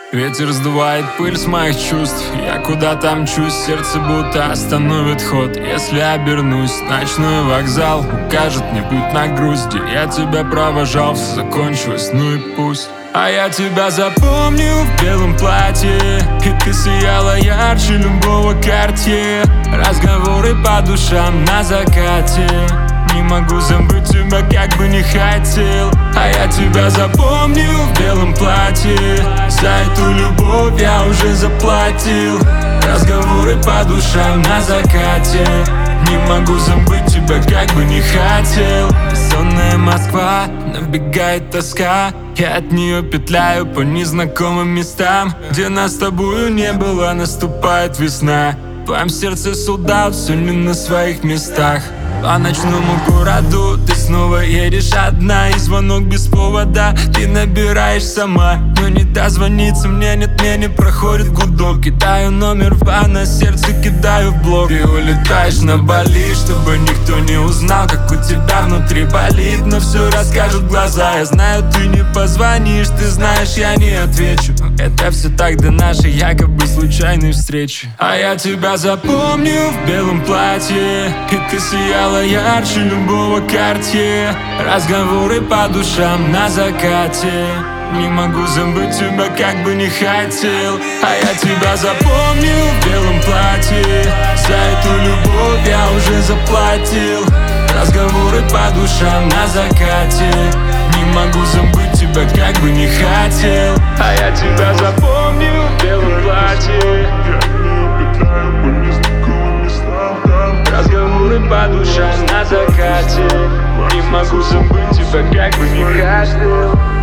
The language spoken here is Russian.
Ветер сдувает пыль с моих чувств. Я куда-то мчусь, сердце будто остановит ход. Если обернусь, ночной вокзал укажет мне путь на грусть, где я тебя провожал, все закончилось, ну и пусть. А я тебя запомнил в белом платье, и ты сияла ярче любого Картье. Разговоры по душам на закате, не могу забыть тебя, как бы не хотел. А я тебя запомнил в белом платье, за эту любовь я уже заплатил. Разговоры по душам на закате, не могу забыть тебя, как бы не хотел. Бессонная Москва, набегает тоска, я от нее петляю по незнакомым местам. Где нас с тобою не было, наступает весна. В твоем сердце солдат, все не на своих местах. По ночному городу ты снова едешь одна, и звонок без повода ты набираешь сама. Но не дозвониться мне, нет, мне не проходит гудок. Кидаю номер в бан, на сердце кидаю в блок. Ты улетаешь на Бали, чтобы никто не узнал, как у тебя внутри болит, но все расскажут глаза. Я знаю, ты не позвонишь, ты знаешь, я не отвечу. Это все так до нашей якобы случайной встречи. А я тебя запомнил в белом платье, и ты сияла ярче любого Картье. Разговоры по душам на закате, не могу забыть тебя, как бы не хотел. А я тебя запомнил в белом платье, за эту любовь я уже заплатил. Разговоры по душам на закате, не могу забыть тебя, как бы не хотел. А я тебя запомнил в белом платье, разговоры по душам на закате, не могу забыть тебя, как бы не хотел.